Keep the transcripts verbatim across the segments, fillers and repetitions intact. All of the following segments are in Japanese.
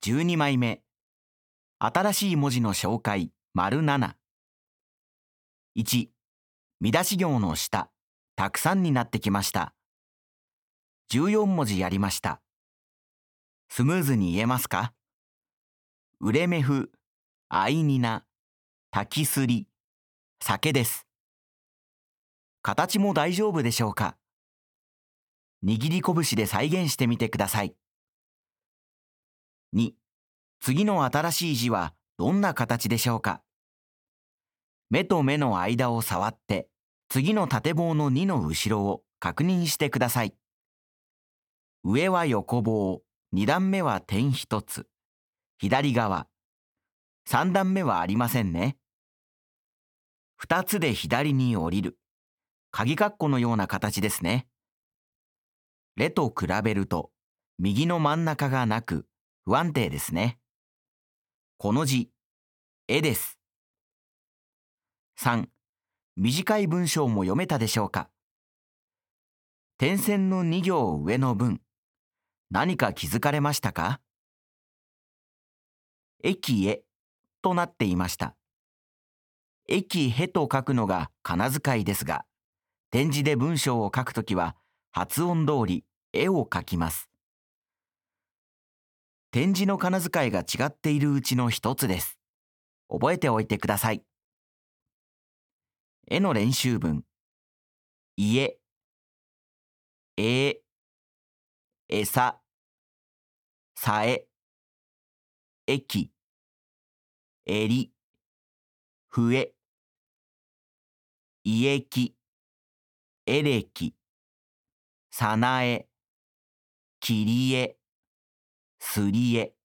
じゅうにまいめ。新しい文字の紹介、丸なな。いち、見出し行の下、たくさんになってきました。じゅうよんもじやりました。スムーズに言えますか？うれめふ、あいにな、たきすり、酒です。形も大丈夫でしょうか？握り拳で再現してみてください。に、次の新しい字はどんな形でしょうか？目と目の間を触って、次の縦棒のにの後ろを確認してください。上は横棒、に段目は点一つ、左側。さん段目はありませんね。二つで左に降りる。鍵括弧のような形ですね。れと比べると、右の真ん中がなく、不安定ですね。この字、えです。さん、短い文章も読めたでしょうか？点線のに行上の文、何か気づかれましたか？駅へとなっていました。駅へと書くのが仮名遣いですが、点字で文章を書くときは発音通り絵を書きます。点字の仮名遣いが違っているうちの一つです。覚えておいてください。絵の練習文。家、えー、えさ、さえ、駅、えり、ふえ、いえき、えれき、さなえ、きりえ、すりえ。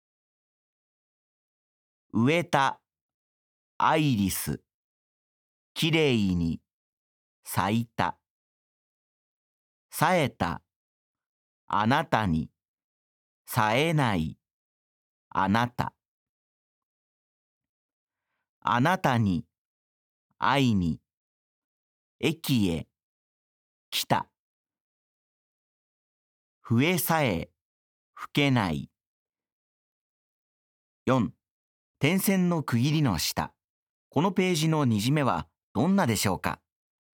植えた、アイリス、きれいに、咲いた。冴えた、あなたに、冴えない、あなた。あなたに、会いに、駅へ、来た。増えさえ、吹けない。よん、点線の区切りの下。このページのにじめはどんなでしょうか？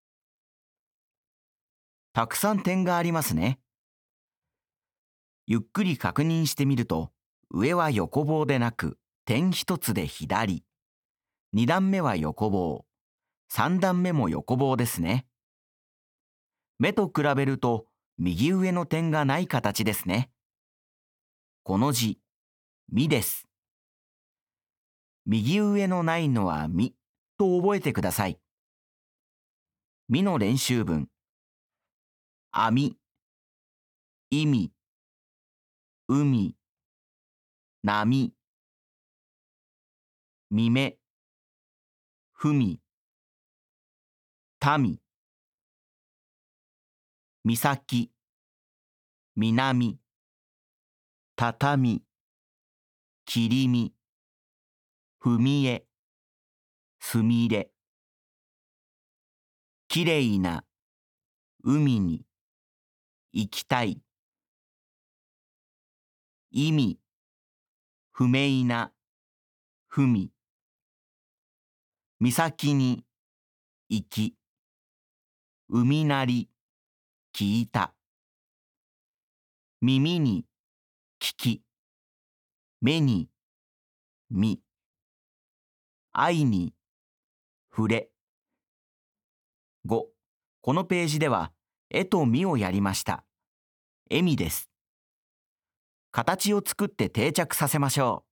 たくさん点がありますね。ゆっくり確認してみると、上は横棒でなく、点一つで左。に段目は横棒。さん段目も横棒ですね。目と比べると、右上の点がない形ですね。この字、みです。右上のないのはみと覚えてください。みの練習文。網、意味、海、波、みめ、ふみ、たみ、みさき、みなみ、たたみ、きりみ、ふみえ、すみれ。きれいな、海に、行きたい。意味、不明な、ふみ。岬に、行き。海なり、聞いた。耳に、聞き。目に、見。愛に、触れ。ご、このページでは、絵とみをやりました。えみです。形を作って定着させましょう。